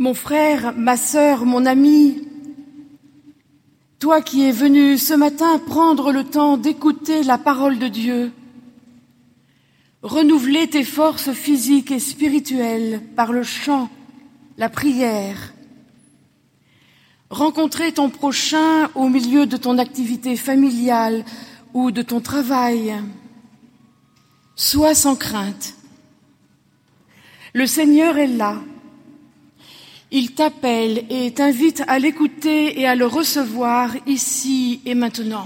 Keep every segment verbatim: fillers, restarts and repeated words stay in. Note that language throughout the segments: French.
Mon frère, ma sœur, mon ami, toi qui es venu ce matin prendre le temps d'écouter la parole de Dieu, renouveler tes forces physiques et spirituelles par le chant, la prière, rencontrer ton prochain au milieu de ton activité familiale ou de ton travail. Sois sans crainte. Le Seigneur est là. Il t'appelle et t'invite à l'écouter et à le recevoir ici et maintenant.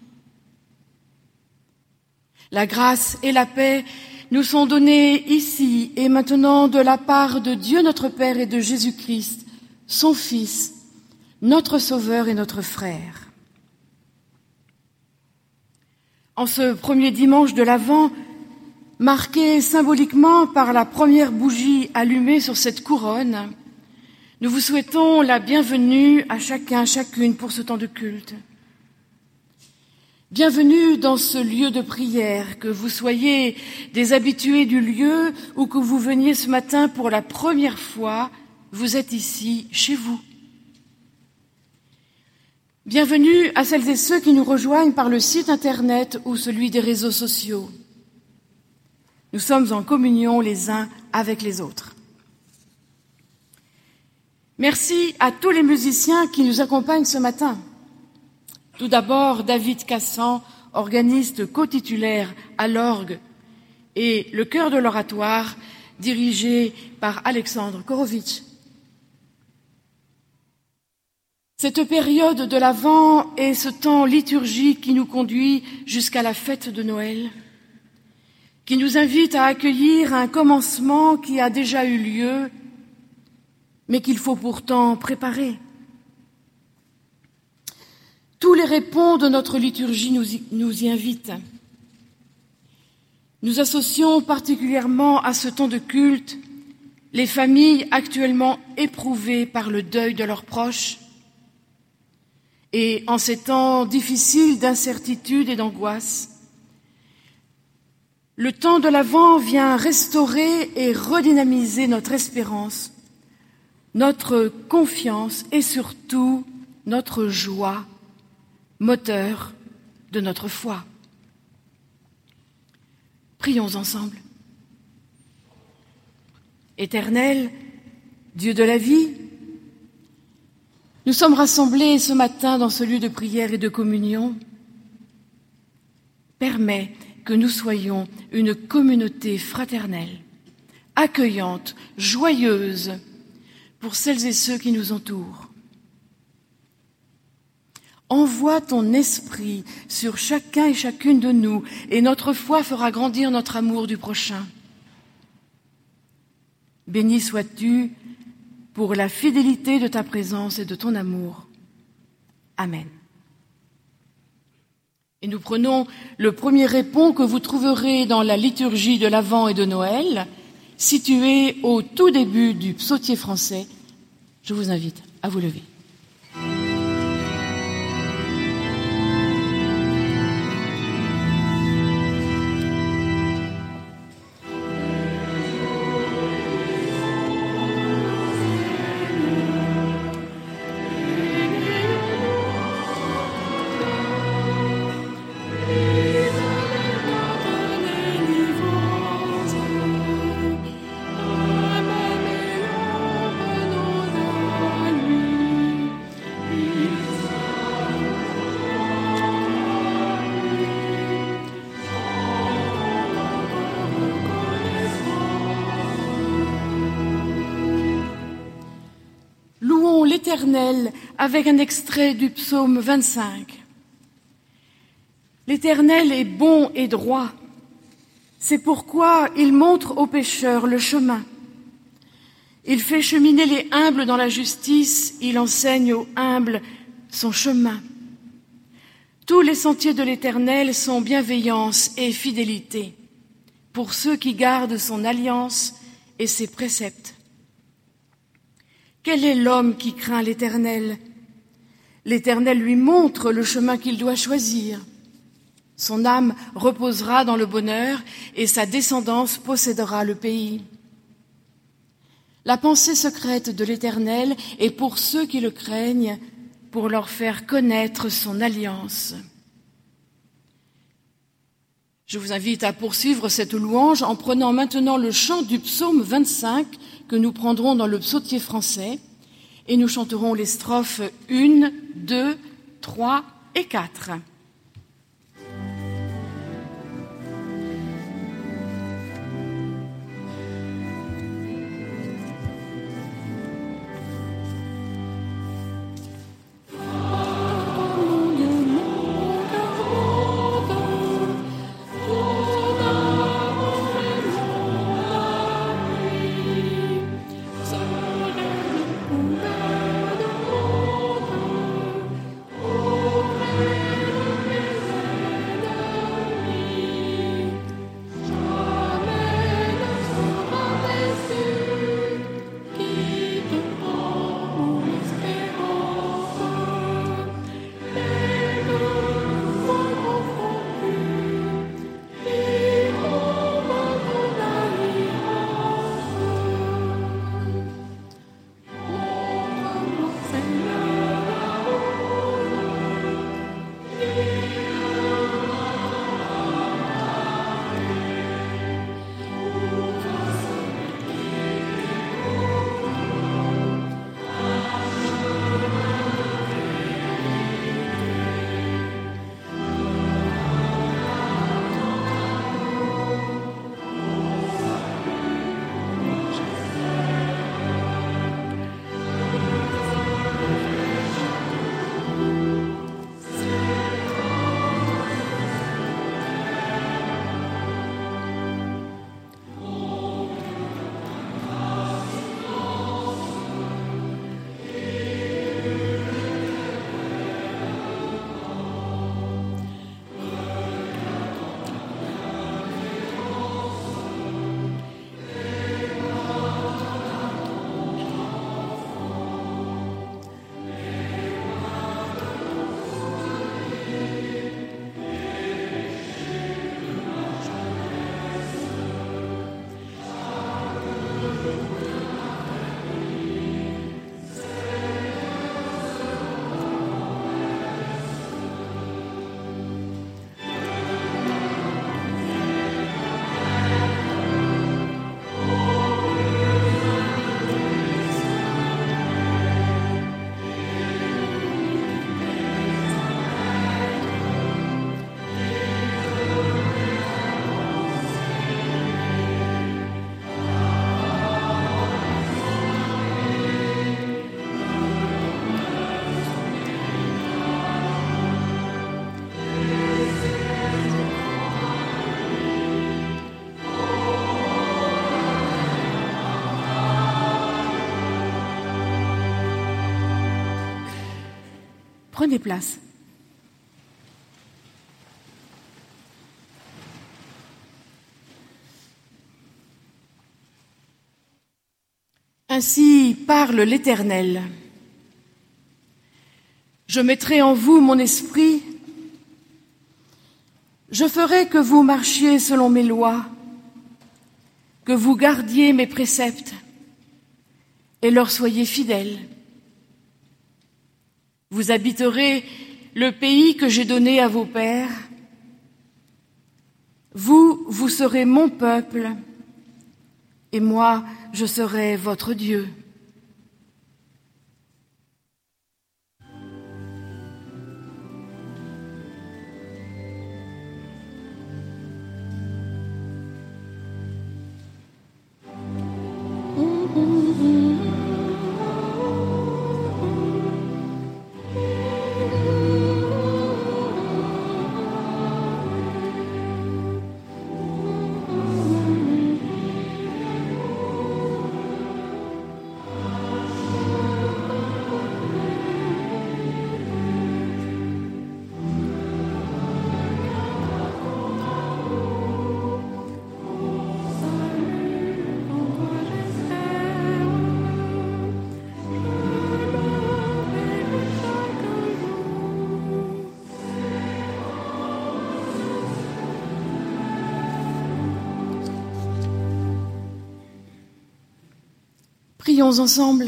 La grâce et la paix nous sont données ici et maintenant de la part de Dieu notre Père et de Jésus-Christ, son Fils, notre Sauveur et notre frère. En ce premier dimanche de l'Avent, marqué symboliquement par la première bougie allumée sur cette couronne, nous vous souhaitons la bienvenue à chacun, chacune pour ce temps de culte. Bienvenue dans ce lieu de prière, que vous soyez des habitués du lieu ou que vous veniez ce matin pour la première fois, vous êtes ici, chez vous. Bienvenue à celles et ceux qui nous rejoignent par le site internet ou celui des réseaux sociaux. Nous sommes en communion les uns avec les autres. Merci à tous les musiciens qui nous accompagnent ce matin. Tout d'abord, David Cassan, organiste co-titulaire à l'orgue, et le chœur de l'oratoire, dirigé par Alexandre Korovitch. Cette période de l'Avent est ce temps liturgique qui nous conduit jusqu'à la fête de Noël, qui nous invite à accueillir un commencement qui a déjà eu lieu, mais qu'il faut pourtant préparer. Tous les répons de notre liturgie nous y, nous y invitent. Nous associons particulièrement à ce temps de culte les familles actuellement éprouvées par le deuil de leurs proches. Et en ces temps difficiles d'incertitude et d'angoisse, le temps de l'Avent vient restaurer et redynamiser notre espérance, notre confiance et surtout notre joie, moteur de notre foi. Prions ensemble. Éternel, Dieu de la vie, nous sommes rassemblés ce matin dans ce lieu de prière et de communion. Permets que nous soyons une communauté fraternelle, accueillante, joyeuse, pour celles et ceux qui nous entourent. Envoie ton esprit sur chacun et chacune de nous, et notre foi fera grandir notre amour du prochain. Béni sois-tu pour la fidélité de ta présence et de ton amour. Amen. Et nous prenons le premier répon que vous trouverez dans la liturgie de l'Avent et de Noël, situé au tout début du psautier français. Je vous invite à vous lever. L'Éternel, avec un extrait du psaume vingt-cinq. L'Éternel est bon et droit. C'est pourquoi il montre aux pécheurs le chemin. Il fait cheminer les humbles dans la justice, il enseigne aux humbles son chemin. Tous les sentiers de l'Éternel sont bienveillance et fidélité pour ceux qui gardent son alliance et ses préceptes. Quel est l'homme qui craint l'Éternel? L'Éternel lui montre le chemin qu'il doit choisir. Son âme reposera dans le bonheur et sa descendance possédera le pays. la pensée secrète de l'Éternel est pour ceux qui le craignent, pour leur faire connaître son alliance. Je vous invite à poursuivre cette louange en prenant maintenant le chant du psaume vingt-cinq que nous prendrons dans le psautier français et nous chanterons les strophes un, deux, trois et quatre. Prenez place. Ainsi parle l'Éternel. Je mettrai en vous mon esprit, je ferai que vous marchiez selon mes lois, que vous gardiez mes préceptes et leur soyez fidèles. Vous habiterez le pays que j'ai donné à vos pères. Vous, vous serez mon peuple, et moi, je serai votre Dieu. Prions ensemble.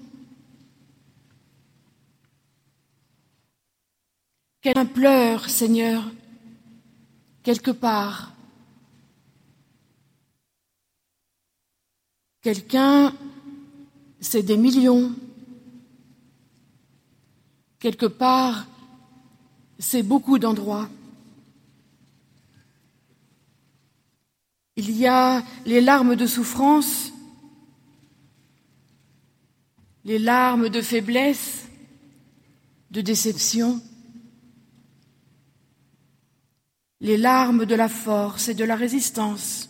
Quelqu'un pleure, Seigneur, quelque part. Quelqu'un, c'est des millions. Quelque part, c'est beaucoup d'endroits. Il y a les larmes de souffrance, les larmes de faiblesse, de déception, les larmes de la force et de la résistance,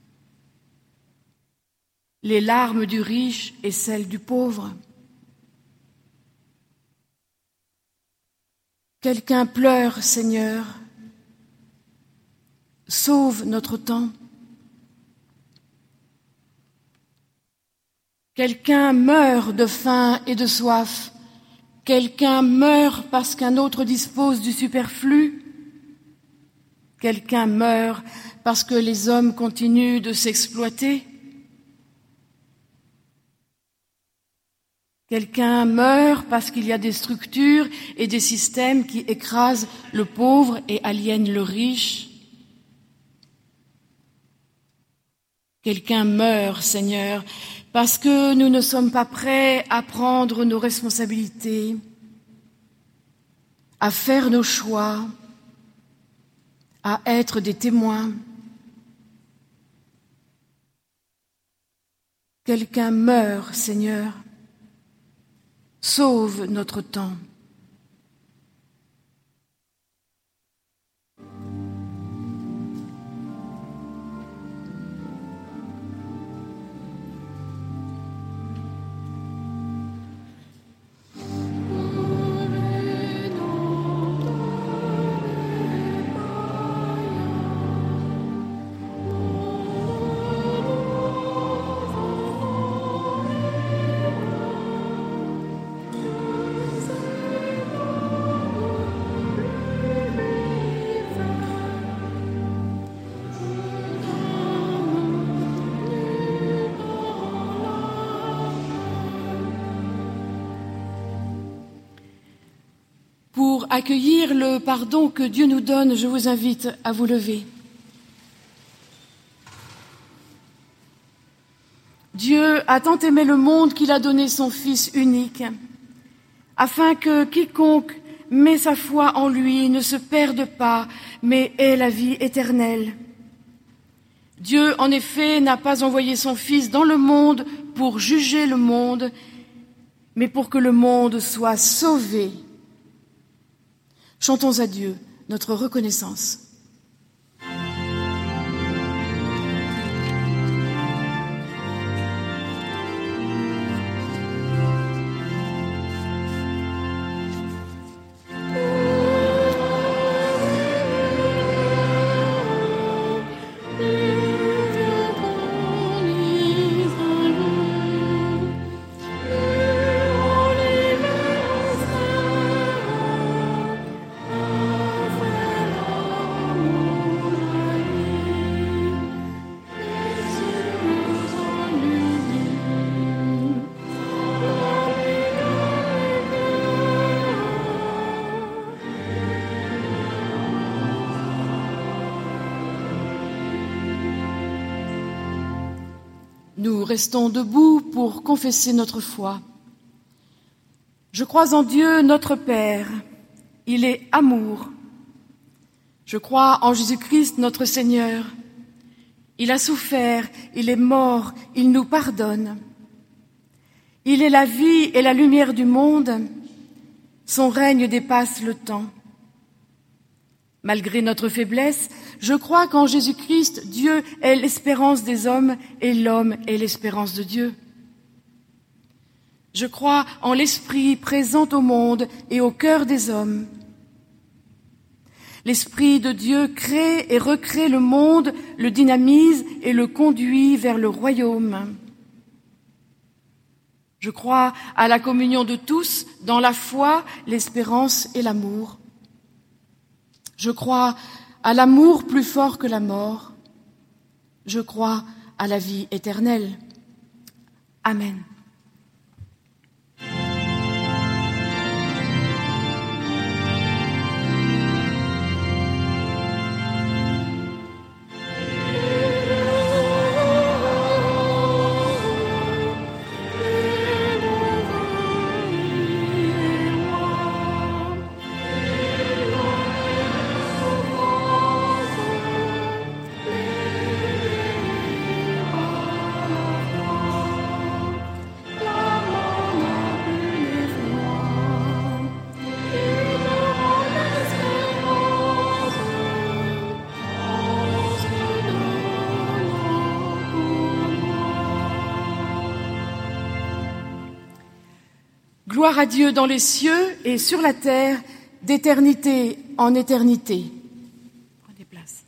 les larmes du riche et celles du pauvre. Quelqu'un pleure, Seigneur, sauve notre temps. Quelqu'un meurt de faim et de soif. Quelqu'un meurt parce qu'un autre dispose du superflu. Quelqu'un meurt parce que les hommes continuent de s'exploiter. Quelqu'un meurt parce qu'il y a des structures et des systèmes qui écrasent le pauvre et aliènent le riche. Quelqu'un meurt, Seigneur, parce que nous ne sommes pas prêts à prendre nos responsabilités, à faire nos choix, à être des témoins. Quelqu'un meurt, Seigneur, sauve notre temps. Pour accueillir le pardon que Dieu nous donne, je vous invite à vous lever. Dieu a tant aimé le monde qu'il a donné son Fils unique, afin que quiconque met sa foi en lui ne se perde pas, mais ait la vie éternelle. Dieu, en effet, n'a pas envoyé son Fils dans le monde pour juger le monde, mais pour que le monde soit sauvé. Chantons à Dieu notre reconnaissance. Nous restons debout pour confesser notre foi. Je crois en Dieu, notre Père. Il est amour. Je crois en Jésus-Christ, notre Seigneur. Il a souffert, il est mort, il nous pardonne. Il est la vie et la lumière du monde. Son règne dépasse le temps. Malgré notre faiblesse, je crois qu'en Jésus-Christ, Dieu est l'espérance des hommes et l'homme est l'espérance de Dieu. Je crois en l'Esprit présent au monde et au cœur des hommes. L'Esprit de Dieu crée et recrée le monde, le dynamise et le conduit vers le royaume. Je crois à la communion de tous dans la foi, l'espérance et l'amour. Je crois à l'amour plus fort que la mort. Je crois à la vie éternelle. Amen. Gloire à Dieu dans les cieux et sur la terre, d'éternité en éternité. Prenez place.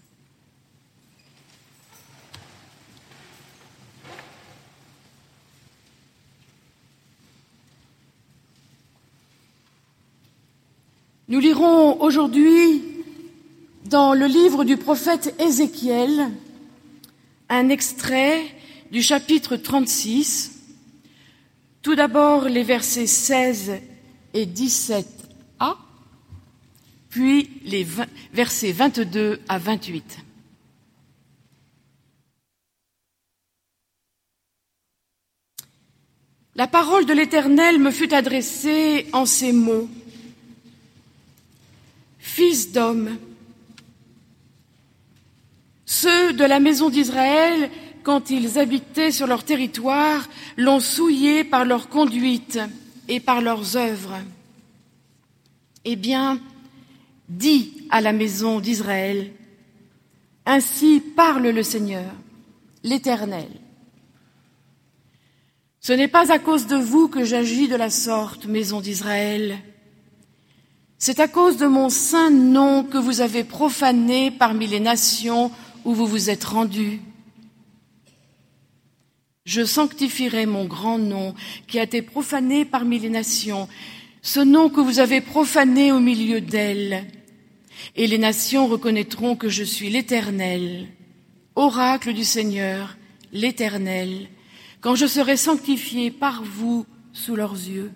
Nous lirons aujourd'hui dans le livre du prophète Ézéchiel un extrait du chapitre trente-six. Tout d'abord les versets seize et dix-sept a, puis les vingt, versets vingt-deux à vingt-huit. La parole de l'Éternel me fut adressée en ces mots. Fils d'homme, ceux de la maison d'Israël, quand ils habitaient sur leur territoire, l'ont souillé par leur conduite et par leurs œuvres. Eh bien, dis à la maison d'Israël, ainsi parle le Seigneur, l'Éternel. Ce n'est pas à cause de vous que j'agis de la sorte, maison d'Israël. C'est à cause de mon saint nom que vous avez profané parmi les nations où vous vous êtes rendus. Je sanctifierai mon grand nom qui a été profané parmi les nations, ce nom que vous avez profané au milieu d'elles. Et les nations reconnaîtront que je suis l'Éternel, oracle du Seigneur, l'Éternel, quand je serai sanctifié par vous sous leurs yeux.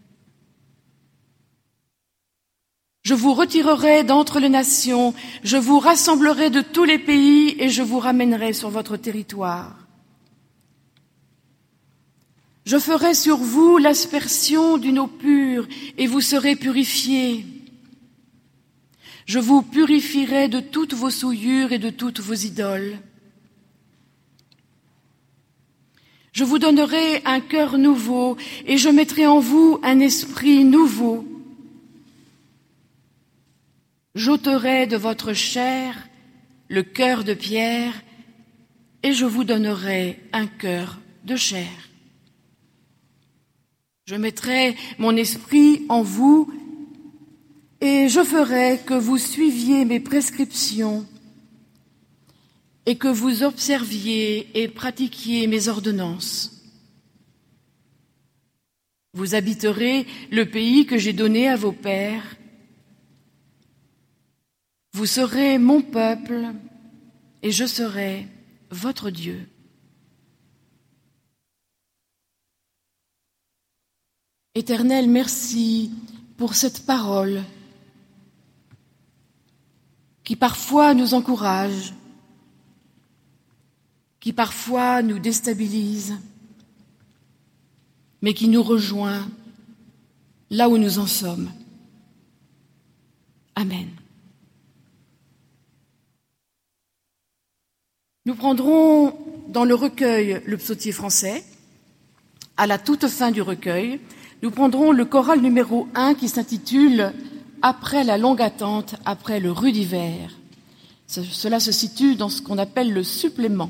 Je vous retirerai d'entre les nations, je vous rassemblerai de tous les pays et je vous ramènerai sur votre territoire. Je ferai sur vous l'aspersion d'une eau pure et vous serez purifiés. Je vous purifierai de toutes vos souillures et de toutes vos idoles. Je vous donnerai un cœur nouveau et je mettrai en vous un esprit nouveau. J'ôterai de votre chair le cœur de pierre et je vous donnerai un cœur de chair. Je mettrai mon esprit en vous et je ferai que vous suiviez mes prescriptions et que vous observiez et pratiquiez mes ordonnances. Vous habiterez le pays que j'ai donné à vos pères. Vous serez mon peuple et je serai votre Dieu. Éternel, merci pour cette parole qui parfois nous encourage, qui parfois nous déstabilise, mais qui nous rejoint là où nous en sommes. Amen. Nous prendrons dans le recueil le psautier français, à la toute fin du recueil, nous prendrons le choral numéro un qui s'intitule « Après la longue attente, après le rude hiver ». Cela se situe dans ce qu'on appelle le supplément.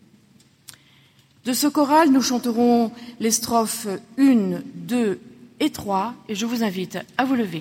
De ce choral, nous chanterons les strophes un, deux et trois, et je vous invite à vous lever.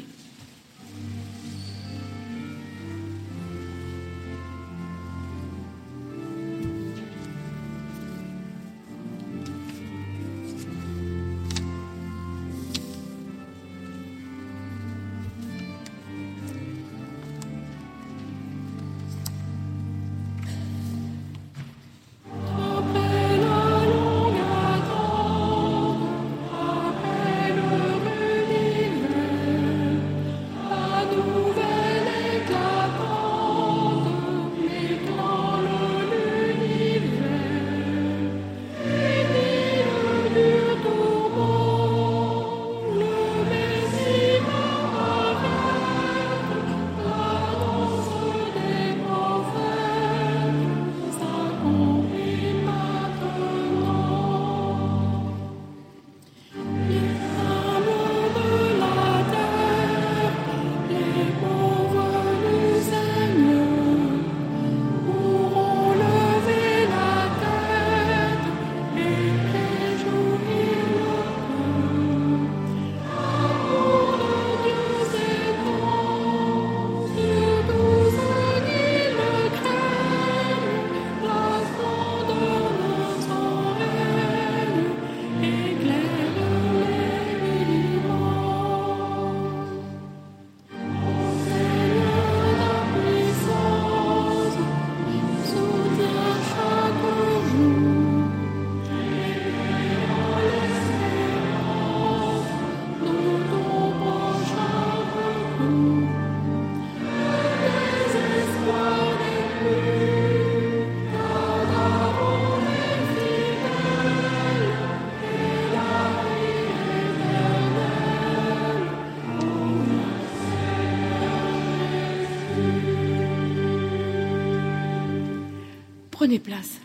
Prenez place.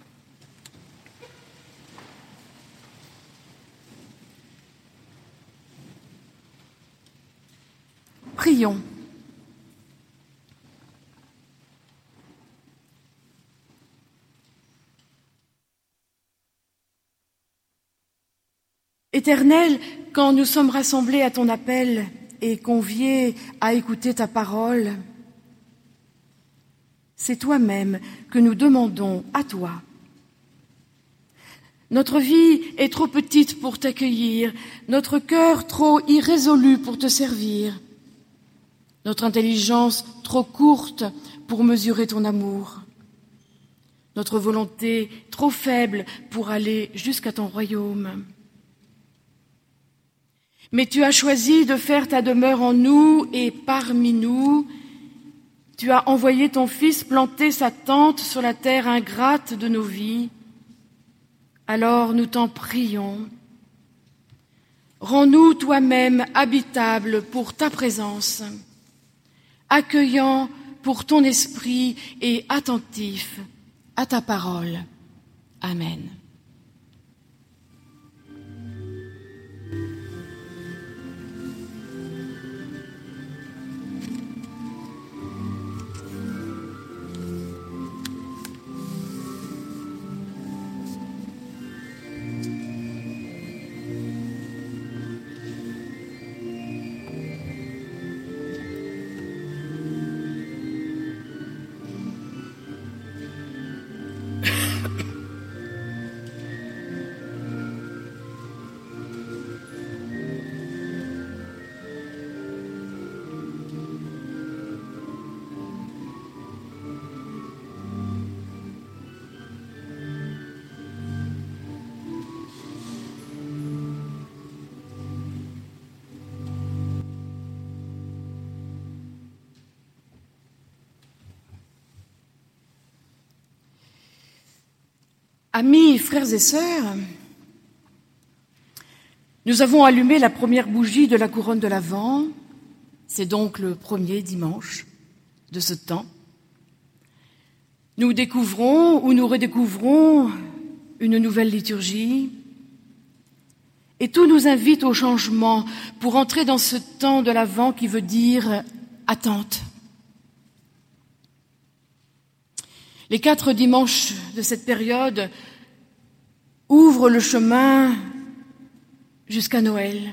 Prions. Éternel, quand nous sommes rassemblés à ton appel et conviés à écouter ta parole, c'est toi-même que nous demandons à toi. Notre vie est trop petite pour t'accueillir, notre cœur trop irrésolu pour te servir, notre intelligence trop courte pour mesurer ton amour, notre volonté trop faible pour aller jusqu'à ton royaume. Mais tu as choisi de faire ta demeure en nous et parmi nous. Tu as envoyé ton Fils planter sa tente sur la terre ingrate de nos vies. Alors nous t'en prions. Rends-nous toi-même habitables pour ta présence, accueillants pour ton esprit et attentifs à ta parole. Amen. Amis, frères et sœurs, nous avons allumé la première bougie de la couronne de l'Avent. C'est donc le premier dimanche de ce temps. Nous découvrons ou nous redécouvrons une nouvelle liturgie et tout nous invite au changement pour entrer dans ce temps de l'Avent qui veut dire attente. Les quatre dimanches de cette période ouvrent le chemin jusqu'à Noël.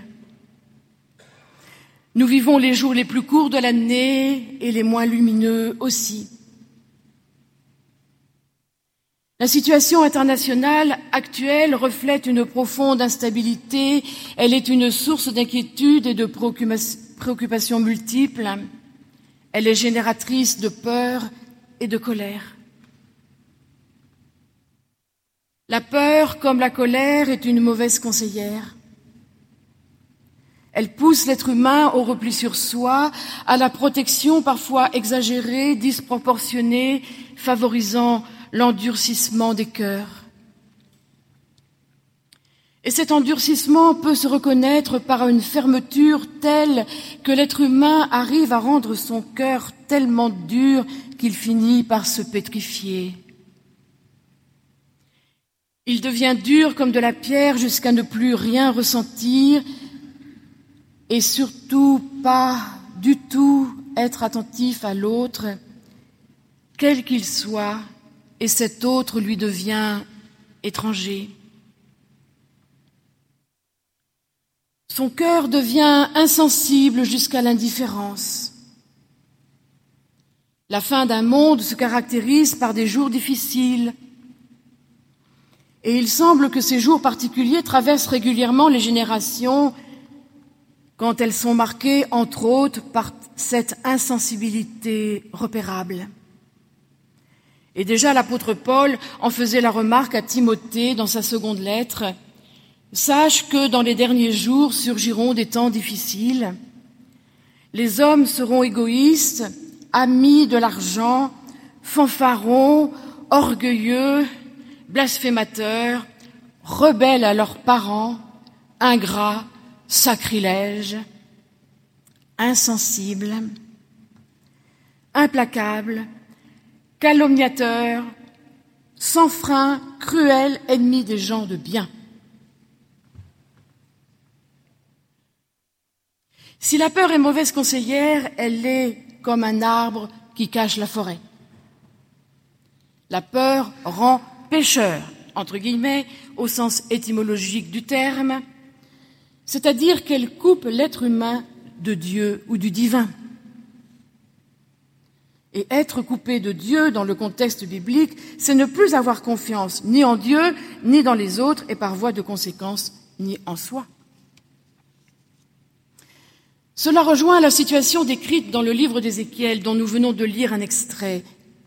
Nous vivons les jours les plus courts de l'année et les moins lumineux aussi. La situation internationale actuelle reflète une profonde instabilité. Elle est une source d'inquiétude et de préoccupations multiples. Elle est génératrice de peur et de colère. La peur, comme la colère, est une mauvaise conseillère. Elle pousse l'être humain au repli sur soi, à la protection parfois exagérée, disproportionnée, favorisant l'endurcissement des cœurs. Et cet endurcissement peut se reconnaître par une fermeture telle que l'être humain arrive à rendre son cœur tellement dur qu'il finit par se pétrifier. Il devient dur comme de la pierre jusqu'à ne plus rien ressentir et surtout pas du tout être attentif à l'autre, quel qu'il soit, et cet autre lui devient étranger. Son cœur devient insensible jusqu'à l'indifférence. La fin d'un monde se caractérise par des jours difficiles, et il semble que ces jours particuliers traversent régulièrement les générations quand elles sont marquées, entre autres, par cette insensibilité repérable. Et déjà l'apôtre Paul en faisait la remarque à Timothée dans sa seconde lettre. « Sache que dans les derniers jours surgiront des temps difficiles. Les hommes seront égoïstes, amis de l'argent, fanfarons, orgueilleux, blasphémateurs, rebelles à leurs parents, ingrats, sacrilèges, insensibles, implacables, calomniateurs, sans frein, cruel, ennemi des gens de bien. Si la peur est mauvaise conseillère, elle est comme un arbre qui cache la forêt. La peur rend pécheur, entre guillemets, au sens étymologique du terme, c'est-à-dire qu'elle coupe l'être humain de Dieu ou du divin. Et être coupé de Dieu dans le contexte biblique, c'est ne plus avoir confiance ni en Dieu, ni dans les autres, et par voie de conséquence, ni en soi. Cela rejoint la situation décrite dans le livre d'Ézéchiel, dont nous venons de lire un extrait.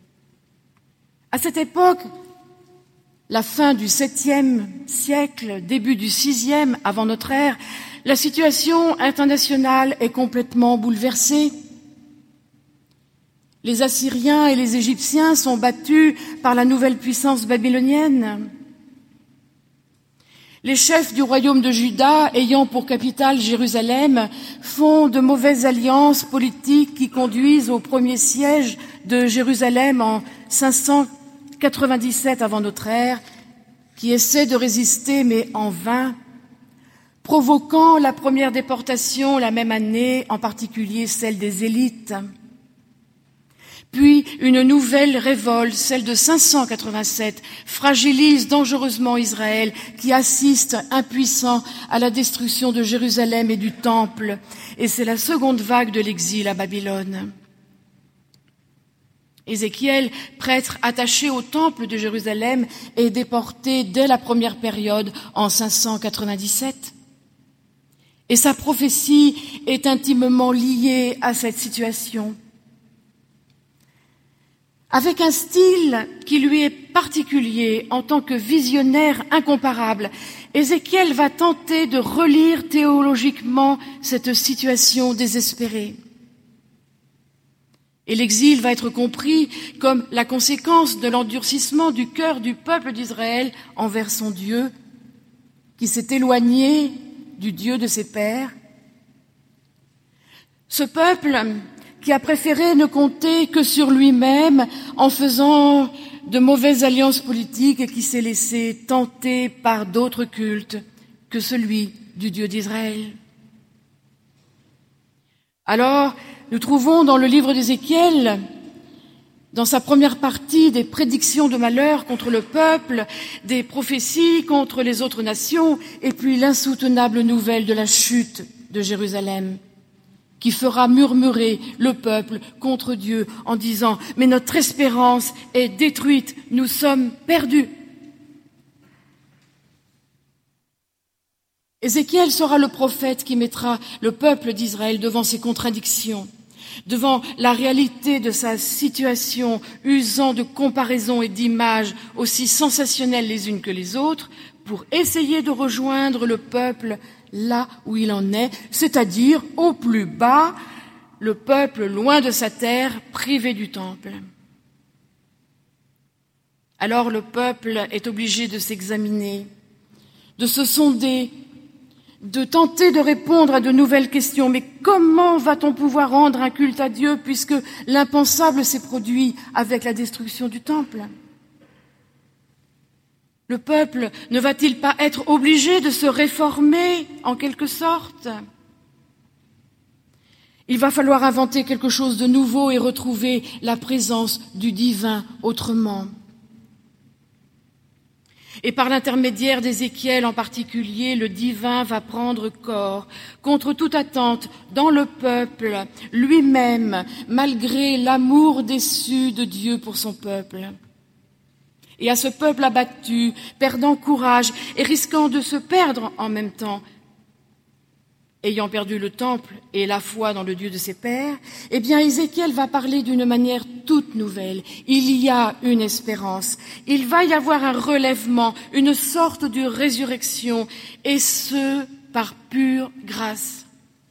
À cette époque, la fin du septième siècle, début du sixième avant notre ère, la situation internationale est complètement bouleversée. Les Assyriens et les Égyptiens sont battus par la nouvelle puissance babylonienne. Les chefs du royaume de Juda, ayant pour capitale Jérusalem, font de mauvaises alliances politiques qui conduisent au premier siège de Jérusalem en cinq cent quatre-vingt-dix-sept avant notre ère, qui essaie de résister mais en vain, provoquant la première déportation la même année, en particulier celle des élites. Puis une nouvelle révolte, celle de cinq cent quatre-vingt-sept, fragilise dangereusement Israël, qui assiste impuissant à la destruction de Jérusalem et du Temple. Et c'est la seconde vague de l'exil à Babylone. Ézéchiel, prêtre attaché au Temple de Jérusalem, est déporté dès la première période en cinq cent quatre-vingt-dix-sept. Et sa prophétie est intimement liée à cette situation. Avec un style qui lui est particulier en tant que visionnaire incomparable, Ézéchiel va tenter de relire théologiquement cette situation désespérée. Et l'exil va être compris comme la conséquence de l'endurcissement du cœur du peuple d'Israël envers son Dieu, qui s'est éloigné du Dieu de ses pères. Ce peuple qui a préféré ne compter que sur lui-même en faisant de mauvaises alliances politiques et qui s'est laissé tenter par d'autres cultes que celui du Dieu d'Israël. Alors, nous trouvons dans le livre d'Ézéchiel, dans sa première partie, des prédictions de malheur contre le peuple, des prophéties contre les autres nations, et puis l'insoutenable nouvelle de la chute de Jérusalem, qui fera murmurer le peuple contre Dieu en disant « Mais notre espérance est détruite, nous sommes perdus ». Ézéchiel sera le prophète qui mettra le peuple d'Israël devant ses contradictions, devant la réalité de sa situation, usant de comparaisons et d'images aussi sensationnelles les unes que les autres, pour essayer de rejoindre le peuple là où il en est, c'est-à-dire au plus bas, le peuple loin de sa terre, privé du temple. Alors le peuple est obligé de s'examiner, de se sonder, de tenter de répondre à de nouvelles questions. Mais comment va-t-on pouvoir rendre un culte à Dieu puisque l'impensable s'est produit avec la destruction du temple ? Le peuple ne va-t-il pas être obligé de se réformer en quelque sorte ? Il va falloir inventer quelque chose de nouveau et retrouver la présence du divin autrement. Et par l'intermédiaire d'Ézéchiel en particulier, le divin va prendre corps contre toute attente dans le peuple lui-même, malgré l'amour déçu de Dieu pour son peuple. Et à ce peuple abattu, perdant courage et risquant de se perdre en même temps, ayant perdu le temple et la foi dans le Dieu de ses pères, eh bien Ézéchiel va parler d'une manière toute nouvelle. Il y a une espérance, il va y avoir un relèvement, une sorte de résurrection, et ce, par pure grâce.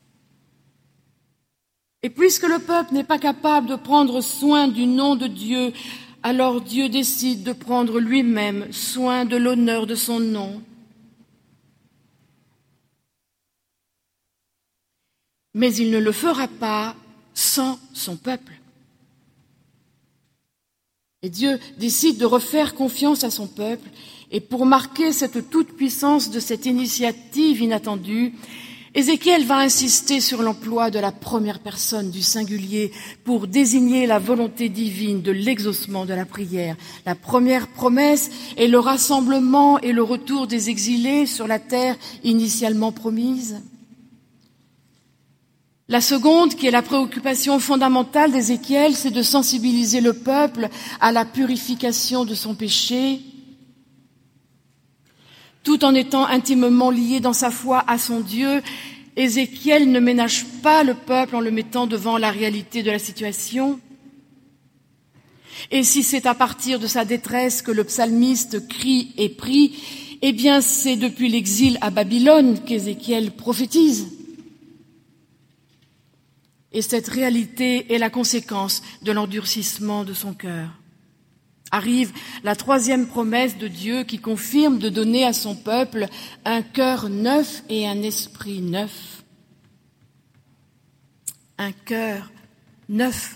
Et puisque le peuple n'est pas capable de prendre soin du nom de Dieu, alors Dieu décide de prendre lui-même soin de l'honneur de son nom. Mais il ne le fera pas sans son peuple. Et Dieu décide de refaire confiance à son peuple, et pour marquer cette toute-puissance de cette initiative inattendue, Ézéchiel va insister sur l'emploi de la première personne du singulier pour désigner la volonté divine de l'exaucement de la prière. La première promesse est le rassemblement et le retour des exilés sur la terre initialement promise. La seconde, qui est la préoccupation fondamentale d'Ézéchiel, c'est de sensibiliser le peuple à la purification de son péché, tout en étant intimement lié dans sa foi à son Dieu. Ézéchiel ne ménage pas le peuple en le mettant devant la réalité de la situation. Et si c'est à partir de sa détresse que le psalmiste crie et prie, eh bien c'est depuis l'exil à Babylone qu'Ézéchiel prophétise. Et cette réalité est la conséquence de l'endurcissement de son cœur. Arrive la troisième promesse de Dieu qui confirme de donner à son peuple un cœur neuf et un esprit neuf. Un cœur neuf.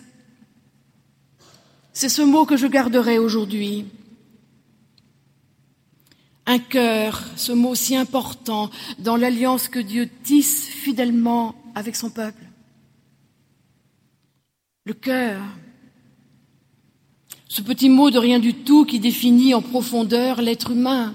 C'est ce mot que je garderai aujourd'hui. Un cœur, ce mot si important dans l'alliance que Dieu tisse fidèlement avec son peuple. Le cœur. Ce petit mot de rien du tout qui définit en profondeur l'être humain.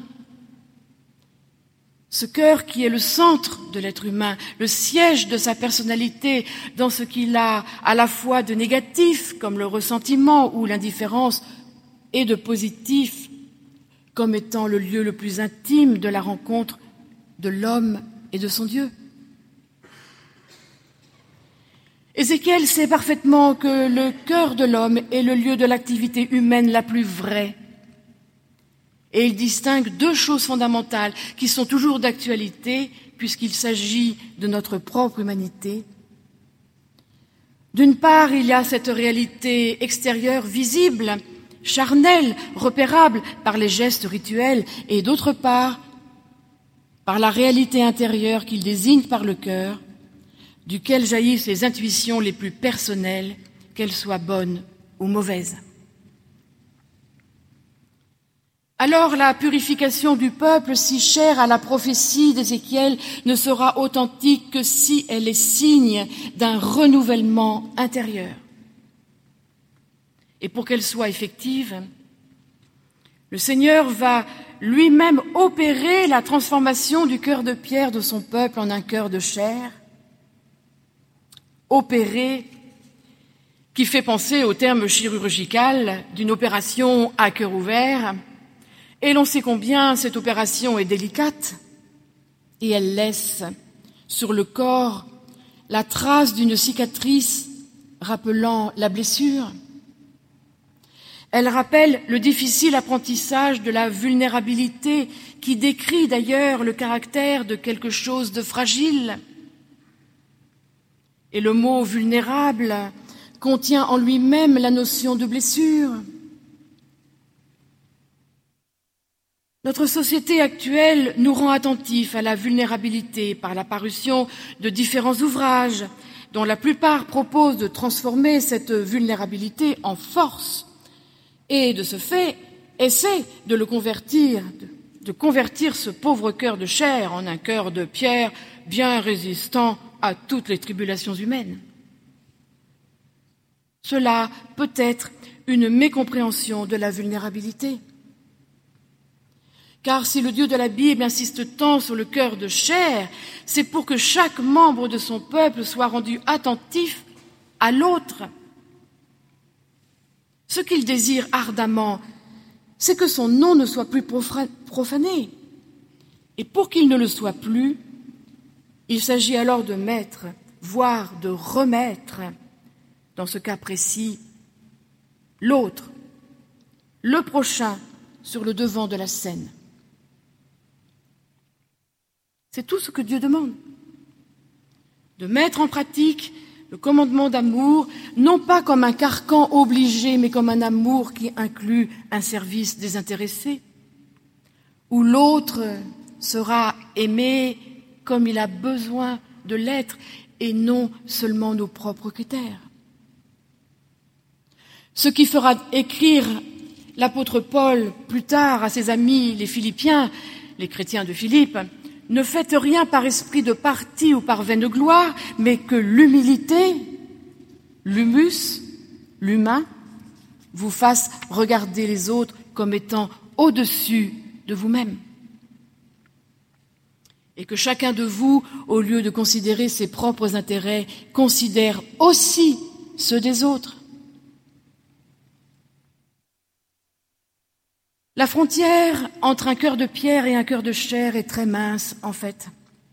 Ce cœur qui est le centre de l'être humain, le siège de sa personnalité, dans ce qu'il a à la fois de négatif, comme le ressentiment ou l'indifférence, et de positif, comme étant le lieu le plus intime de la rencontre de l'homme et de son Dieu. Ézéchiel sait parfaitement que le cœur de l'homme est le lieu de l'activité humaine la plus vraie. Et il distingue deux choses fondamentales qui sont toujours d'actualité puisqu'il s'agit de notre propre humanité. D'une part, il y a cette réalité extérieure visible, charnelle, repérable par les gestes rituels, et d'autre part, par la réalité intérieure qu'il désigne par le cœur, duquel jaillissent les intuitions les plus personnelles, qu'elles soient bonnes ou mauvaises. Alors la purification du peuple, si chère à la prophétie d'Ézéchiel, ne sera authentique que si elle est signe d'un renouvellement intérieur. Et pour qu'elle soit effective, le Seigneur va lui-même opérer la transformation du cœur de pierre de son peuple en un cœur de chair, opéré, qui fait penser au terme chirurgical d'une opération à cœur ouvert. Et l'on sait combien cette opération est délicate, et elle laisse sur le corps la trace d'une cicatrice rappelant la blessure. Elle rappelle le difficile apprentissage de la vulnérabilité qui décrit d'ailleurs le caractère de quelque chose de fragile. Et le mot « vulnérable » contient en lui-même la notion de blessure. Notre société actuelle nous rend attentifs à la vulnérabilité par la parution de différents ouvrages, dont la plupart proposent de transformer cette vulnérabilité en force et, de ce fait, essaient de le convertir, de, de convertir ce pauvre cœur de chair en un cœur de pierre bien résistant à toutes les tribulations humaines. Cela peut être une mécompréhension de la vulnérabilité. Car si le Dieu de la Bible insiste tant sur le cœur de chair, c'est pour que chaque membre de son peuple soit rendu attentif à l'autre. Ce qu'il désire ardemment, c'est que son nom ne soit plus profané. Et pour qu'il ne le soit plus, il s'agit alors de mettre, voire de remettre, dans ce cas précis, l'autre, le prochain, sur le devant de la scène. C'est tout ce que Dieu demande. De mettre en pratique le commandement d'amour, non pas comme un carcan obligé, mais comme un amour qui inclut un service désintéressé, où l'autre sera aimé comme il a besoin de l'être et non seulement nos propres critères. Ce qui fera écrire l'apôtre Paul, plus tard, à ses amis les Philippiens, les chrétiens de Philippe, « Ne faites rien par esprit de parti ou par vaine gloire, mais que l'humilité, l'humus, l'humain, vous fasse regarder les autres comme étant au-dessus de vous-même. Et que chacun de vous, au lieu de considérer ses propres intérêts, considère aussi ceux des autres. » La frontière entre un cœur de pierre et un cœur de chair est très mince, en fait.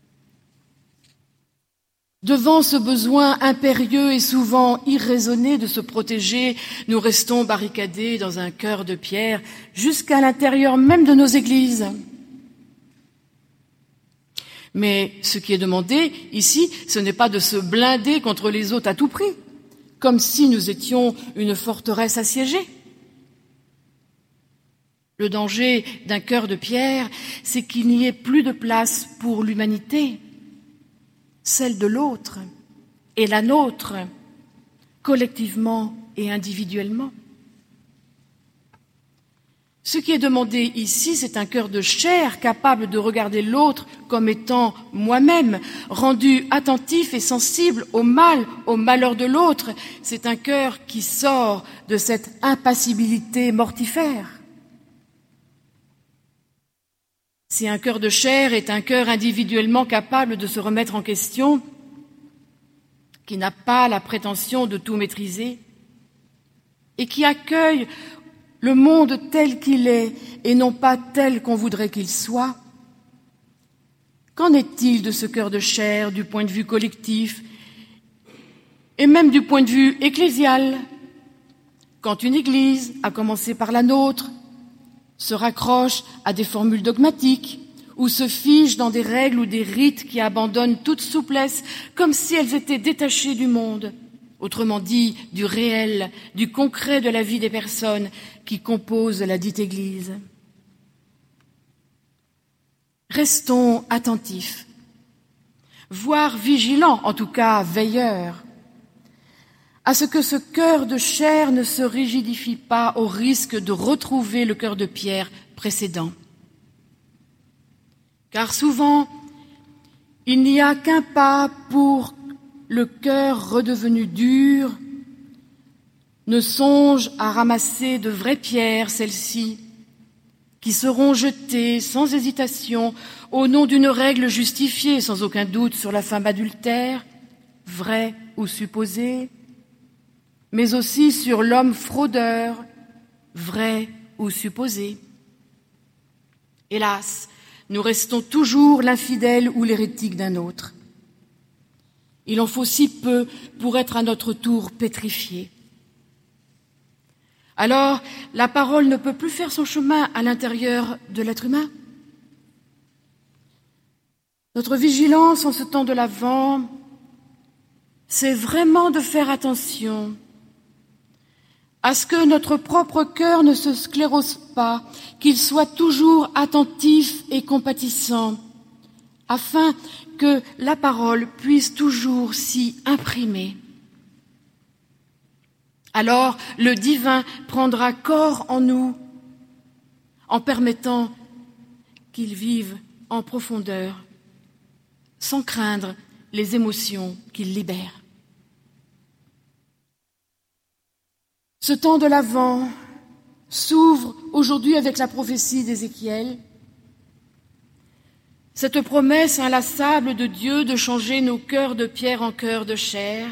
Devant ce besoin impérieux et souvent irraisonné de se protéger, nous restons barricadés dans un cœur de pierre jusqu'à l'intérieur même de nos églises. Mais ce qui est demandé ici, ce n'est pas de se blinder contre les autres à tout prix, comme si nous étions une forteresse assiégée. Le danger d'un cœur de pierre, c'est qu'il n'y ait plus de place pour l'humanité, celle de l'autre et la nôtre, collectivement et individuellement. Ce qui est demandé ici, c'est un cœur de chair capable de regarder l'autre comme étant moi-même, rendu attentif et sensible au mal, au malheur de l'autre. C'est un cœur qui sort de cette impassibilité mortifère. Si un cœur de chair est un cœur individuellement capable de se remettre en question, qui n'a pas la prétention de tout maîtriser, et qui accueille le monde tel qu'il est et non pas tel qu'on voudrait qu'il soit, qu'en est-il de ce cœur de chair du point de vue collectif et même du point de vue ecclésial, quand une église, à commencer par la nôtre, se raccroche à des formules dogmatiques ou se fige dans des règles ou des rites qui abandonnent toute souplesse comme si elles étaient détachées du monde, autrement dit du réel, du concret de la vie des personnes qui composent la dite Église. Restons attentifs, voire vigilants, en tout cas veilleurs, à ce que ce cœur de chair ne se rigidifie pas au risque de retrouver le cœur de pierre précédent. Car souvent, il n'y a qu'un pas pour le cœur redevenu dur ne songe à ramasser de vraies pierres, celles-ci, qui seront jetées sans hésitation au nom d'une règle justifiée, sans aucun doute, sur la femme adultère, vraie ou supposée, mais aussi sur l'homme fraudeur, vrai ou supposé. Hélas, nous restons toujours l'infidèle ou l'hérétique d'un autre. Il en faut si peu pour être à notre tour pétrifiés. Alors, la parole ne peut plus faire son chemin à l'intérieur de l'être humain. Notre vigilance en ce temps de l'Avent, c'est vraiment de faire attention à ce que notre propre cœur ne se sclérose pas, qu'il soit toujours attentif et compatissant, afin que la parole puisse toujours s'y imprimer. Alors, le divin prendra corps en nous, en permettant qu'il vive en profondeur, sans craindre les émotions qu'il libère. Ce temps de l'Avent s'ouvre aujourd'hui avec la prophétie d'Ézéchiel, cette promesse inlassable de Dieu de changer nos cœurs de pierre en cœurs de chair.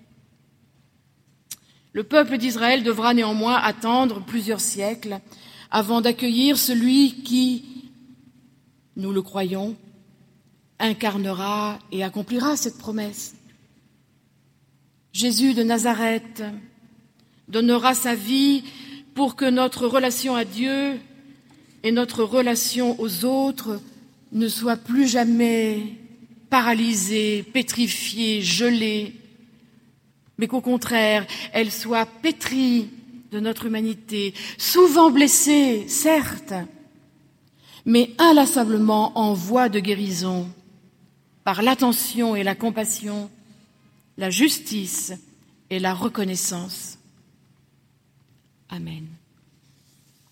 Le peuple d'Israël devra néanmoins attendre plusieurs siècles avant d'accueillir celui qui, nous le croyons, incarnera et accomplira cette promesse. Jésus de Nazareth donnera sa vie pour que notre relation à Dieu et notre relation aux autres ne soient plus jamais paralysées, pétrifiées, gelées, mais qu'au contraire, elles soient pétries de notre humanité, souvent blessées, certes, mais inlassablement en voie de guérison, par l'attention et la compassion, la justice et la reconnaissance. Amen.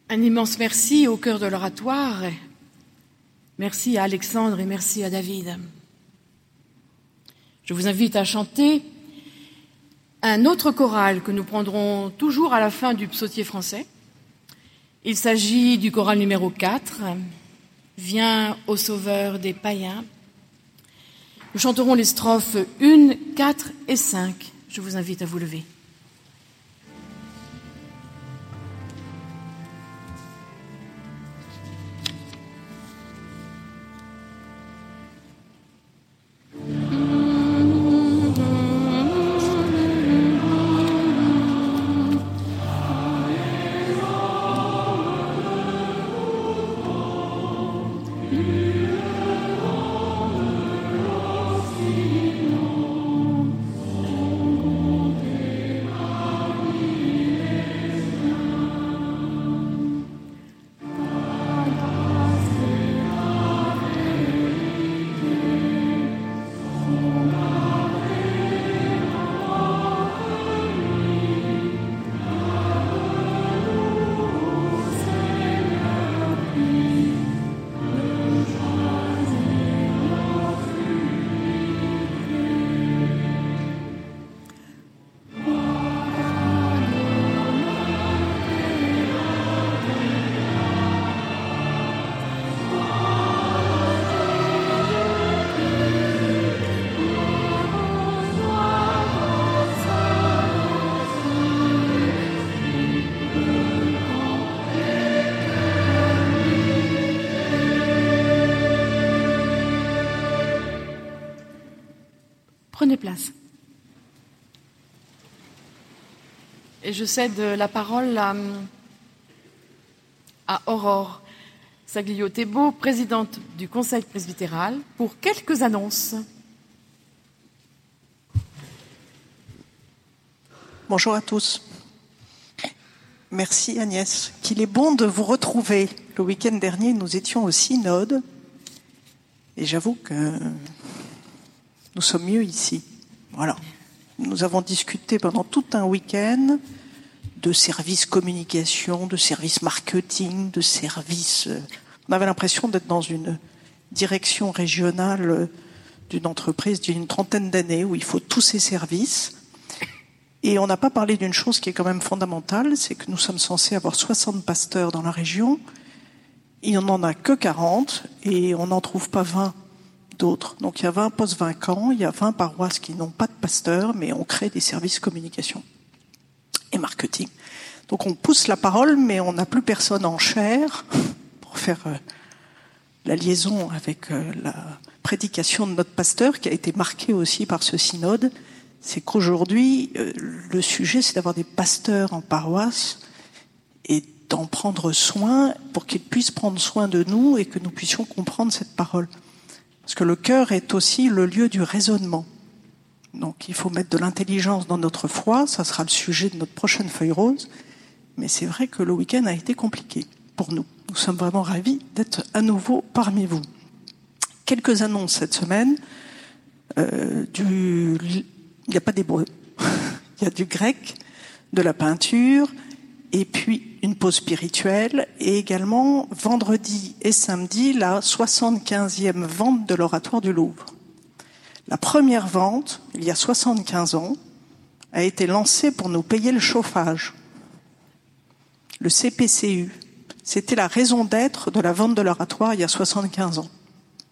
Un immense merci au cœur de l'oratoire. Merci à Alexandre et merci à David. Je vous invite à chanter un autre choral que nous prendrons toujours à la fin du psautier français. Il s'agit du choral numéro quatre, « Viens au sauveur des païens ». Nous chanterons les strophes un, quatre et cinq. Je vous invite à vous lever. Prenez place. Et je cède la parole à, à Aurore Saglio-Thébault, présidente du Conseil presbytéral, pour quelques annonces. Bonjour à tous. Merci Agnès. Qu'il est bon de vous retrouver. Le week-end dernier, nous étions au synode et j'avoue que nous sommes mieux ici. Voilà. Nous avons discuté pendant tout un week-end de services communication, de services marketing, de services... On avait l'impression d'être dans une direction régionale d'une entreprise d'une trentaine d'années où il faut tous ces services. Et on n'a pas parlé d'une chose qui est quand même fondamentale, c'est que nous sommes censés avoir soixante pasteurs dans la région. Il n'y en a que quarante et on n'en trouve pas vingt d'autres. Donc il y a vingt postes vacants, il y a vingt paroisses qui n'ont pas de pasteur, mais on crée des services communication et marketing. Donc on pousse la parole, mais on n'a plus personne en chair pour faire euh, la liaison avec euh, la prédication de notre pasteur, qui a été marquée aussi par ce synode. C'est qu'aujourd'hui, euh, le sujet, c'est d'avoir des pasteurs en paroisse et d'en prendre soin pour qu'ils puissent prendre soin de nous et que nous puissions comprendre cette parole. Parce que le cœur est aussi le lieu du raisonnement. Donc il faut mettre de l'intelligence dans notre foi, ça sera le sujet de notre prochaine feuille rose. Mais c'est vrai que le week-end a été compliqué pour nous. Nous sommes vraiment ravis d'être à nouveau parmi vous. Quelques annonces cette semaine. Euh, du... Il n'y a pas d'hébreu, il y a du grec, de la peinture, et puis une pause spirituelle, et également vendredi et samedi, la soixante-quinzième vente de l'Oratoire du Louvre. La première vente, il y a soixante-quinze ans, a été lancée pour nous payer le chauffage. Le C P C U, c'était la raison d'être de la vente de l'Oratoire il y a soixante-quinze ans.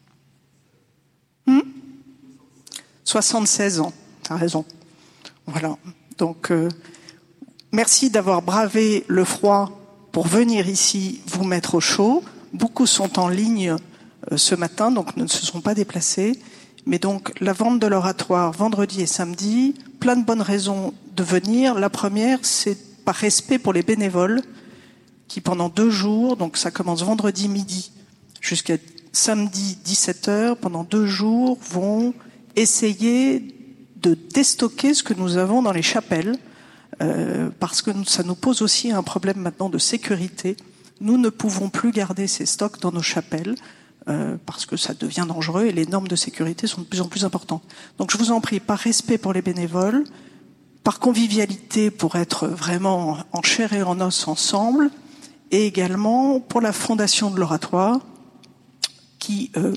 Hmm soixante-seize ans, t'as raison. Voilà, donc... Euh, Merci d'avoir bravé le froid pour venir ici vous mettre au chaud. Beaucoup sont en ligne euh, ce matin, donc ne se sont pas déplacés. Mais donc, la vente de l'Oratoire vendredi et samedi, plein de bonnes raisons de venir. La première, c'est par respect pour les bénévoles qui, pendant deux jours, donc ça commence vendredi midi jusqu'à samedi dix-sept heures, pendant deux jours, vont essayer de déstocker ce que nous avons dans les chapelles. Euh, parce que ça nous pose aussi un problème maintenant de sécurité. Nous ne pouvons plus garder ces stocks dans nos chapelles euh, parce que ça devient dangereux et les normes de sécurité sont de plus en plus importantes. Donc je vous en prie, par respect pour les bénévoles, par convivialité pour être vraiment en chair et en os ensemble, et également pour la Fondation de l'Oratoire, qui euh,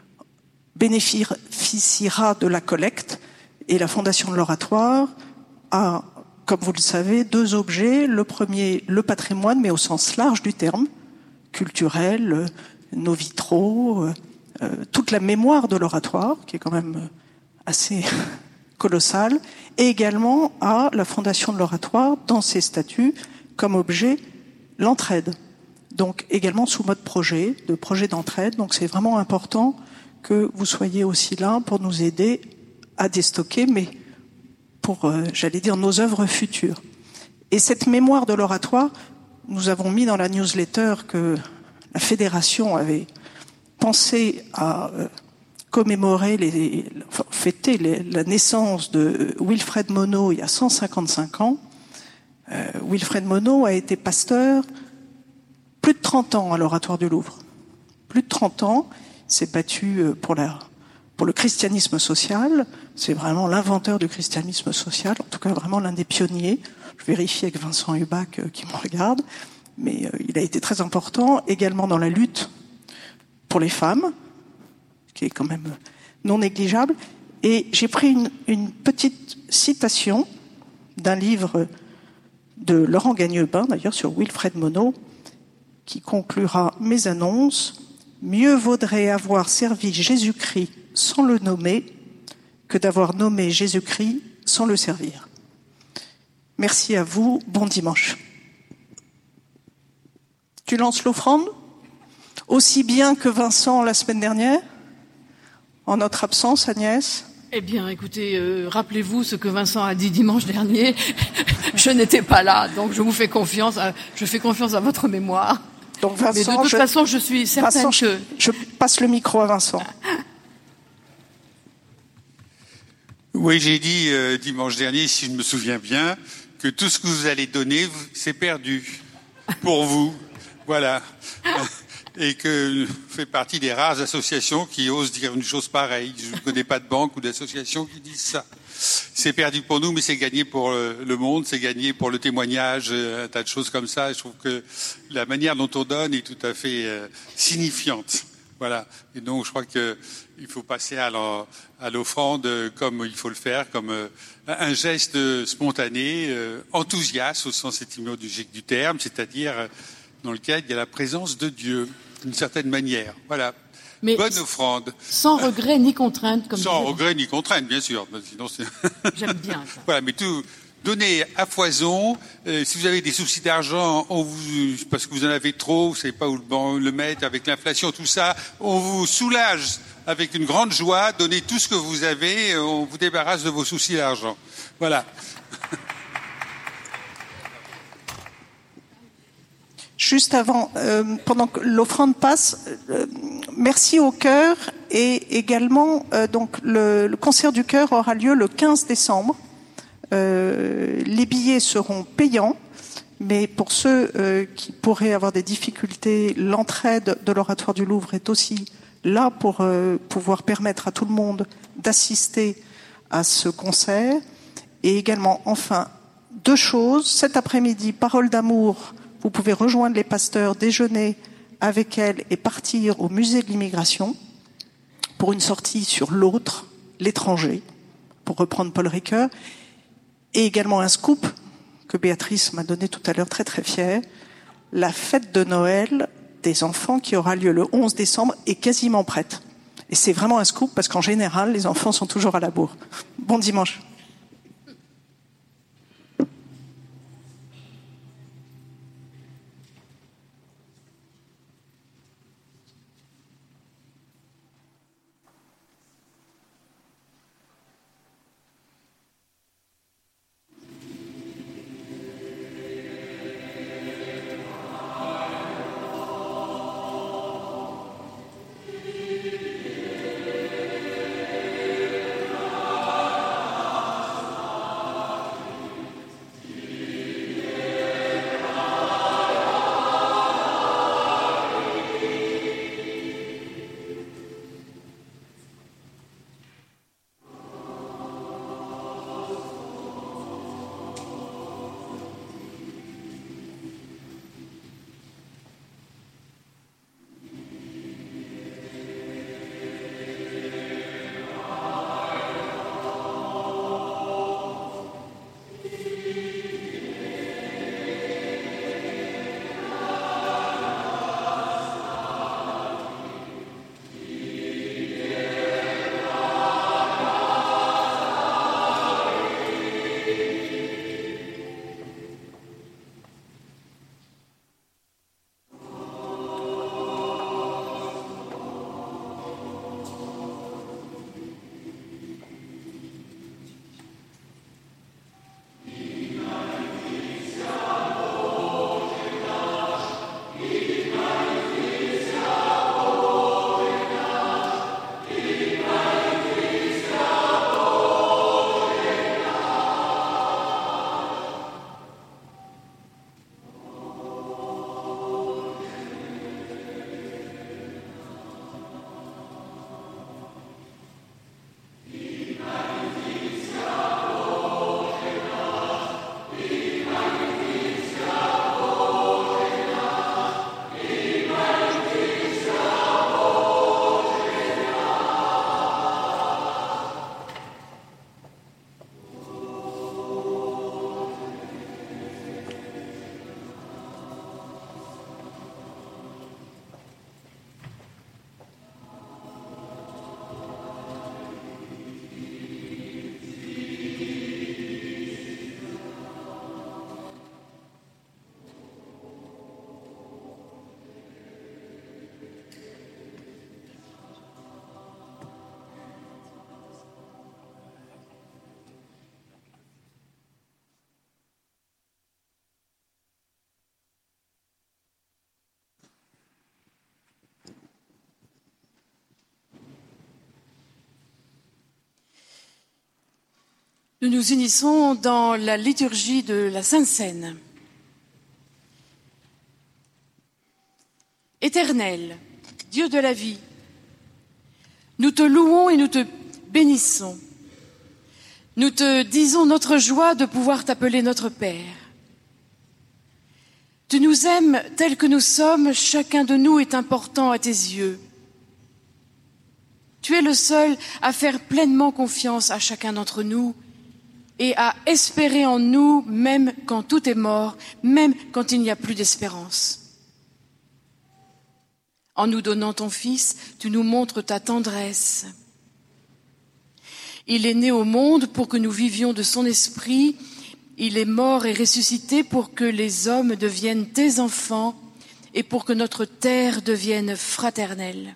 bénéficiera de la collecte. Et la Fondation de l'Oratoire a, comme vous le savez, deux objets. Le premier, le patrimoine, mais au sens large du terme, culturel, euh, nos vitraux, euh, euh, toute la mémoire de l'Oratoire, qui est quand même assez colossale, et également à la Fondation de l'Oratoire, dans ses statuts, comme objet, l'entraide. Donc également sous mode projet, de projet d'entraide. Donc c'est vraiment important que vous soyez aussi là pour nous aider à déstocker, mais pour, euh, j'allais dire, nos œuvres futures. Et cette mémoire de l'Oratoire, nous avons mis dans la newsletter que la Fédération avait pensé à euh, commémorer, les, enfin, fêter les, la naissance de Wilfred Monod il y a cent cinquante-cinq ans. Euh, Wilfred Monod a été pasteur plus de trente ans à l'Oratoire du Louvre. Plus de trente ans, il s'est battu pour, la, pour le christianisme social. C'est vraiment l'inventeur du christianisme social, en tout cas vraiment l'un des pionniers. Je vérifie avec Vincent Hubac euh, qui me regarde, mais euh, il a été très important également dans la lutte pour les femmes, qui est quand même non négligeable. Et j'ai pris une, une petite citation d'un livre de Laurent Gagnebin, d'ailleurs sur Wilfred Monod, qui conclura mes annonces. Mieux vaudrait avoir servi Jésus-Christ sans le nommer que d'avoir nommé Jésus-Christ sans le servir. Merci à vous, bon dimanche. Tu lances l'offrande ? Aussi bien que Vincent la semaine dernière ? En notre absence, Agnès ? Eh bien, écoutez, euh, rappelez-vous ce que Vincent a dit dimanche dernier. Je n'étais pas là, donc je vous fais confiance. À, je fais confiance à votre mémoire. Donc Vincent, mais de toute je, façon, je suis certaine Vincent, que... Je, je passe le micro à Vincent. Oui, j'ai dit euh, dimanche dernier, si je me souviens bien, que tout ce que vous allez donner, c'est perdu pour vous. Voilà. Et que je fais partie des rares associations qui osent dire une chose pareille. Je ne connais pas de banque ou d'association qui disent ça. C'est perdu pour nous, mais c'est gagné pour le monde, c'est gagné pour le témoignage, un tas de choses comme ça. Je trouve que la manière dont on donne est tout à fait euh, signifiante. Voilà. Et donc, je crois qu'il faut passer à l'offrande comme il faut le faire, comme euh, un geste spontané, euh, enthousiaste au sens étymologique du terme, c'est-à-dire euh, dans lequel il y a la présence de Dieu, d'une certaine manière. Voilà. Mais bonne offrande. Sans regret ni contrainte, comme Sans disait... regret ni contrainte, bien sûr. Sinon, c'est... J'aime bien ça. Voilà, mais tout donner à foison. Euh, si vous avez des soucis d'argent, on vous, parce que vous en avez trop, vous savez pas où le, le mettre avec l'inflation, tout ça, on vous soulage avec une grande joie. Donnez tout ce que vous avez, on vous débarrasse de vos soucis d'argent. Voilà. Juste avant, euh, pendant que l'offrande passe, euh, merci au chœur et également euh, donc le, le concert du chœur aura lieu le quinze décembre. Euh, les billets seront payants, mais pour ceux euh, qui pourraient avoir des difficultés, l'entraide de l'Oratoire du Louvre est aussi là pour euh, pouvoir permettre à tout le monde d'assister à ce concert. Et également, enfin, deux choses. Cet après-midi, Parole d'amour. Vous pouvez rejoindre les pasteurs, déjeuner avec elles et partir au musée de l'immigration pour une sortie sur l'autre, l'étranger, pour reprendre Paul Ricoeur. Et également un scoop que Béatrice m'a donné tout à l'heure, très très fière. La fête de Noël des enfants qui aura lieu le onze décembre est quasiment prête. Et c'est vraiment un scoop parce qu'en général, les enfants sont toujours à la bourre. Bon dimanche. Nous nous unissons dans la liturgie de la Sainte Seine. Éternel, Dieu de la vie, nous te louons et nous te bénissons. Nous te disons notre joie de pouvoir t'appeler notre Père. Tu nous aimes tels que nous sommes, chacun de nous est important à tes yeux. Tu es le seul à faire pleinement confiance à chacun d'entre nous et à espérer en nous même quand tout est mort, même quand il n'y a plus d'espérance. En nous donnant ton Fils, tu nous montres ta tendresse. Il est né au monde pour que nous vivions de son esprit. Il est mort et ressuscité pour que les hommes deviennent tes enfants et pour que notre terre devienne fraternelle.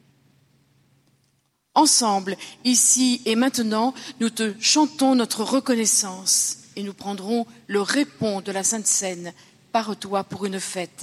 Ensemble, ici et maintenant, nous te chantons notre reconnaissance et nous prendrons le répond de la Sainte Seine par toi pour une fête.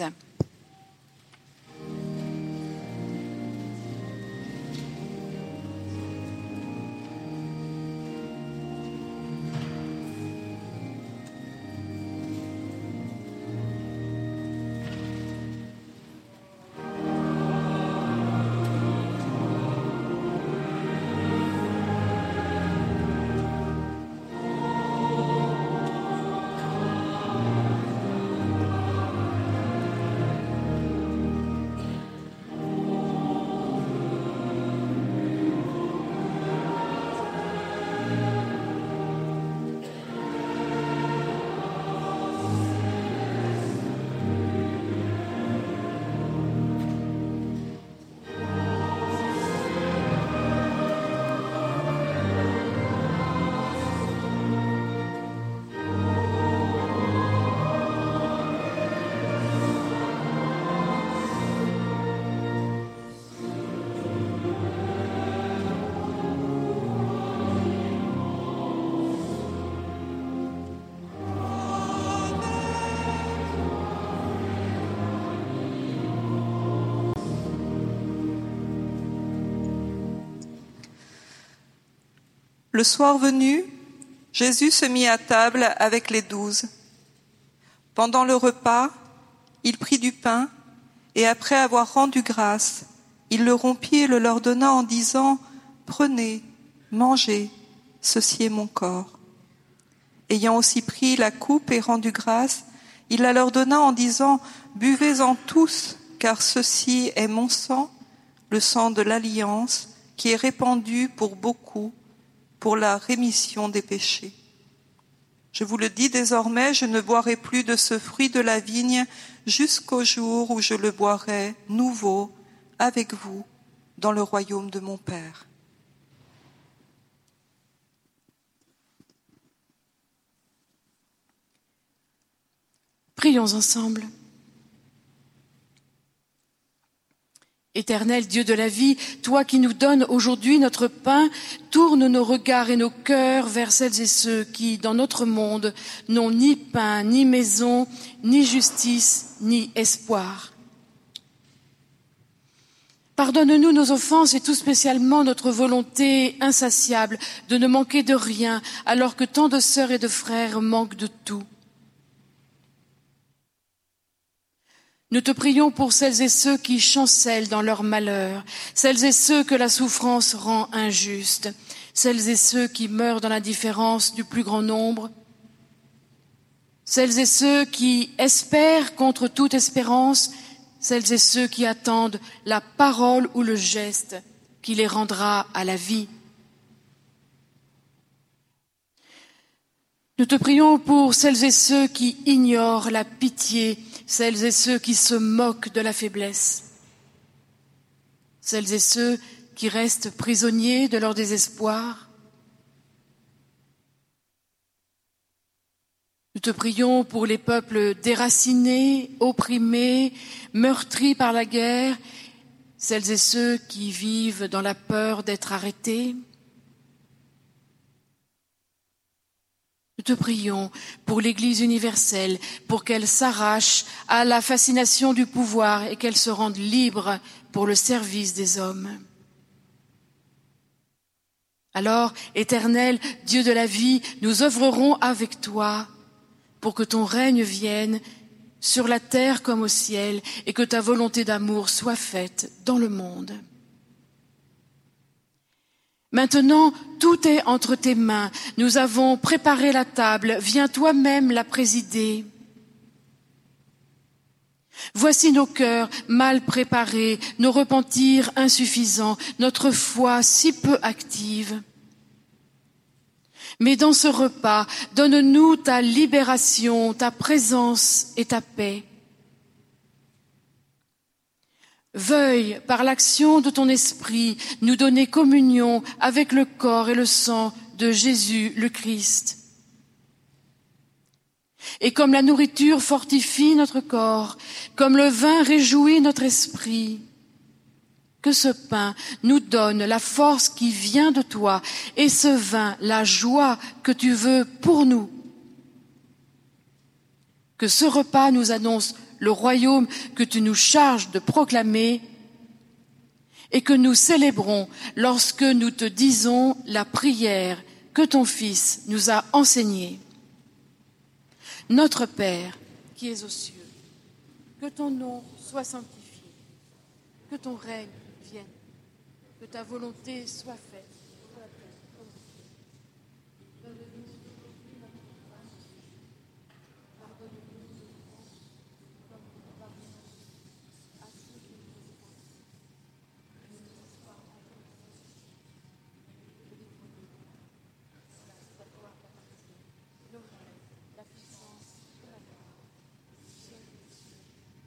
Le soir venu, Jésus se mit à table avec les douze. Pendant le repas, il prit du pain et après avoir rendu grâce, il le rompit et le leur donna en disant « Prenez, mangez, ceci est mon corps. » Ayant aussi pris la coupe et rendu grâce, il la leur donna en disant « Buvez-en tous, car ceci est mon sang, le sang de l'alliance, qui est répandu pour beaucoup, pour la rémission des péchés. Je vous le dis désormais, je ne boirai plus de ce fruit de la vigne jusqu'au jour où je le boirai nouveau avec vous dans le royaume de mon Père. » Prions ensemble. Éternel Dieu de la vie, toi qui nous donnes aujourd'hui notre pain, tourne nos regards et nos cœurs vers celles et ceux qui, dans notre monde, n'ont ni pain, ni maison, ni justice, ni espoir. Pardonne-nous nos offenses et tout spécialement notre volonté insatiable de ne manquer de rien, alors que tant de sœurs et de frères manquent de tout. Nous te prions pour celles et ceux qui chancellent dans leur malheur, celles et ceux que la souffrance rend injustes, celles et ceux qui meurent dans l'indifférence du plus grand nombre, celles et ceux qui espèrent contre toute espérance, celles et ceux qui attendent la parole ou le geste qui les rendra à la vie. Nous te prions pour celles et ceux qui ignorent la pitié, celles et ceux qui se moquent de la faiblesse, celles et ceux qui restent prisonniers de leur désespoir. Nous te prions pour les peuples déracinés, opprimés, meurtris par la guerre, celles et ceux qui vivent dans la peur d'être arrêtés. Nous te prions pour l'Église universelle, pour qu'elle s'arrache à la fascination du pouvoir et qu'elle se rende libre pour le service des hommes. Alors, Éternel, Dieu de la vie, nous œuvrerons avec toi pour que ton règne vienne sur la terre comme au ciel et que ta volonté d'amour soit faite dans le monde. Maintenant, tout est entre tes mains. Nous avons préparé la table. Viens toi-même la présider. Voici nos cœurs mal préparés, nos repentirs insuffisants, notre foi si peu active. Mais dans ce repas, donne-nous ta libération, ta présence et ta paix. Veuille, par l'action de ton esprit, nous donner communion avec le corps et le sang de Jésus le Christ. Et comme la nourriture fortifie notre corps, comme le vin réjouit notre esprit, que ce pain nous donne la force qui vient de toi et ce vin la joie que tu veux pour nous. Que ce repas nous annonce le royaume que tu nous charges de proclamer et que nous célébrons lorsque nous te disons la prière que ton Fils nous a enseignée. Notre Père, qui es aux cieux, que ton nom soit sanctifié, que ton règne vienne, que ta volonté soit faite. Sur la terre comme au ciel. Donne-nous aujourd'hui notre pain de ce jour. Pardonne-nous nos offenses, comme nous pardonnons à ceux qui nous offensent. Ne nous laisse pas entrer en tentation, mais délivre-nous du mal. Car c'est à toi qu'appartient l'honneur, la puissance et la gloire, au ciel des cieux.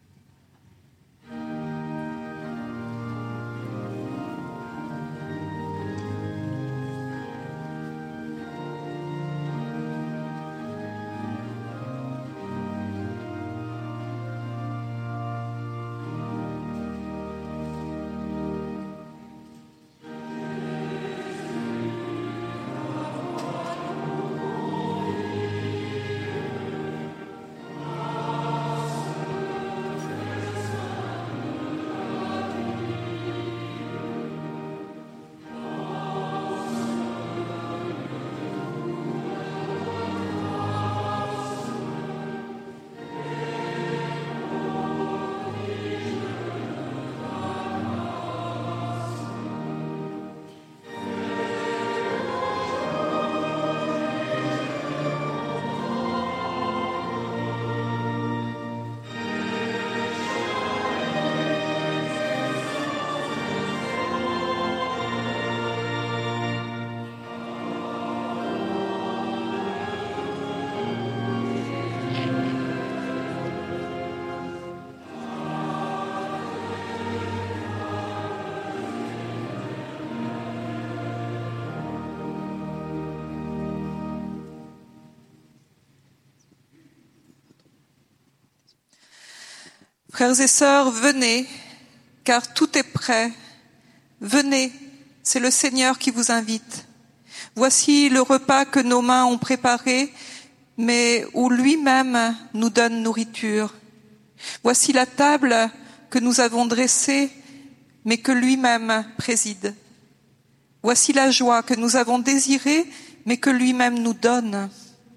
Frères et sœurs, venez, car tout est prêt. Venez, c'est le Seigneur qui vous invite. Voici le repas que nos mains ont préparé, mais où lui-même nous donne nourriture. Voici la table que nous avons dressée, mais que lui-même préside. Voici la joie que nous avons désirée, mais que lui-même nous donne.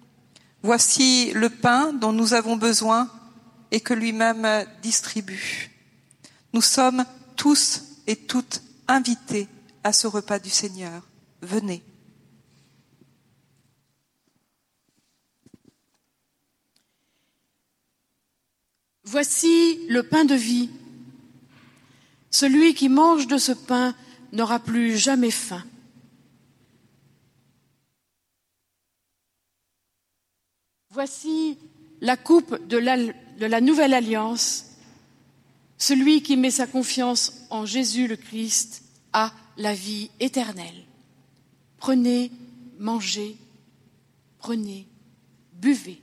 Voici le pain dont nous avons besoin et que lui-même distribue. Nous sommes tous et toutes invités à ce repas du Seigneur. Venez. Voici le pain de vie. Celui qui mange de ce pain n'aura plus jamais faim. Voici la coupe de la, de la nouvelle alliance. Celui qui met sa confiance en Jésus le Christ a la vie éternelle. Prenez, mangez, prenez, buvez.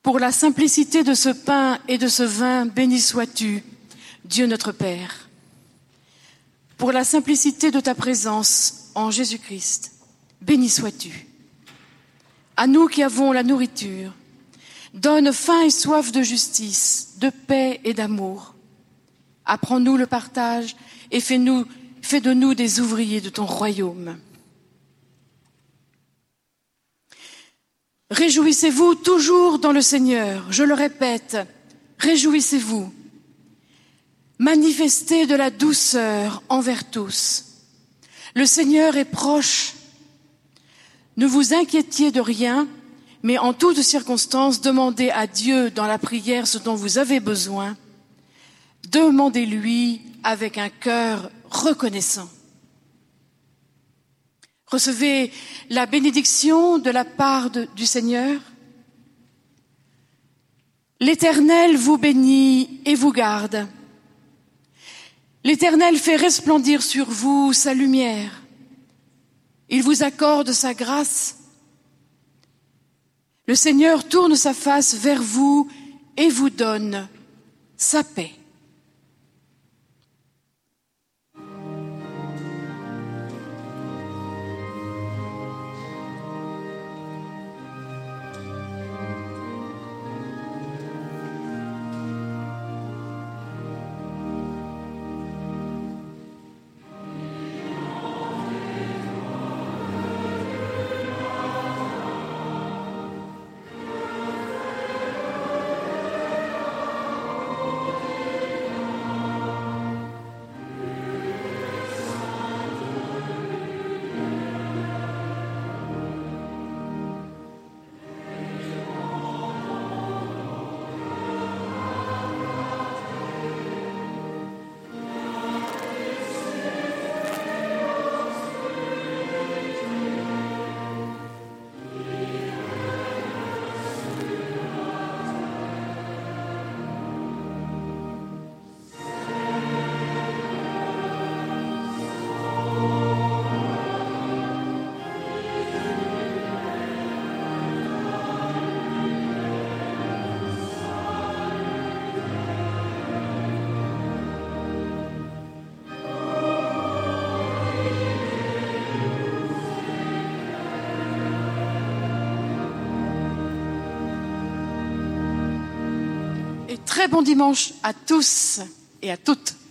Pour la simplicité de ce pain et de ce vin, béni sois-tu, Dieu notre Père. Pour la simplicité de ta présence en Jésus-Christ, béni sois-tu. À nous qui avons la nourriture, donne faim et soif de justice, de paix et d'amour. Apprends-nous le partage et fais-nous, fais de nous des ouvriers de ton royaume. Réjouissez-vous toujours dans le Seigneur, je le répète, réjouissez-vous. Manifestez de la douceur envers tous. Le Seigneur est proche. Ne vous inquiétiez de rien, mais en toutes circonstances, demandez à Dieu dans la prière ce dont vous avez besoin. Demandez-lui avec un cœur reconnaissant. Recevez la bénédiction de la part de, du Seigneur. L'Éternel vous bénit et vous garde. L'Éternel fait resplendir sur vous sa lumière. Il vous accorde sa grâce. Le Seigneur tourne sa face vers vous et vous donne sa paix. Très bon dimanche à tous et à toutes.